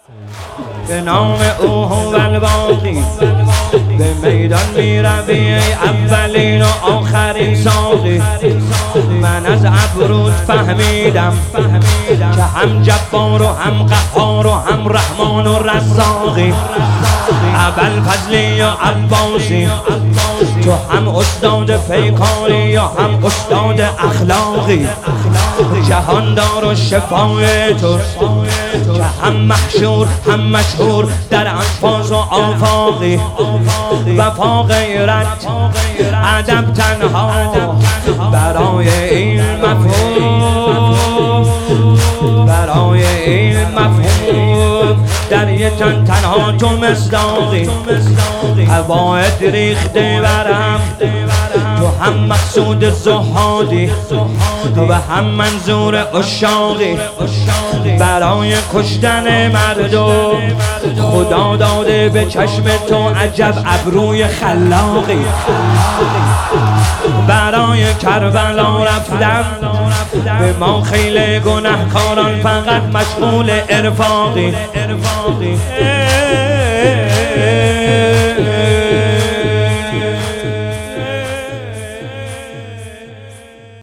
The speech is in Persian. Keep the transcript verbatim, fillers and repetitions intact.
به نام او هو الباقی به میدان می روی اولین و آخرین ساقی. من از ابروت فهمیدم که هم جبار و هم قهار و هم رحمان و رزاقی. ابوالفضلی و عباسی تو هم استاد پیکاری و هم استاد اخلاقی. جهاندار و شفای تو که هم محشور هم مشهور در انفاس و آفاقی. وفا غیرت ادب تنها برای این مفهوم، برای این مفهوم در یه تن تنها تو مصداقی. قواعد ریخته برم تو هم مقصود زهادی و هم منظور عشاقی. برای کشتن مردم خدا داده به چشم تو عجب ابروی خلاقی. برای کربلا رفتم به ما خیلی گناهکاران فقط مشغول ارفاقی.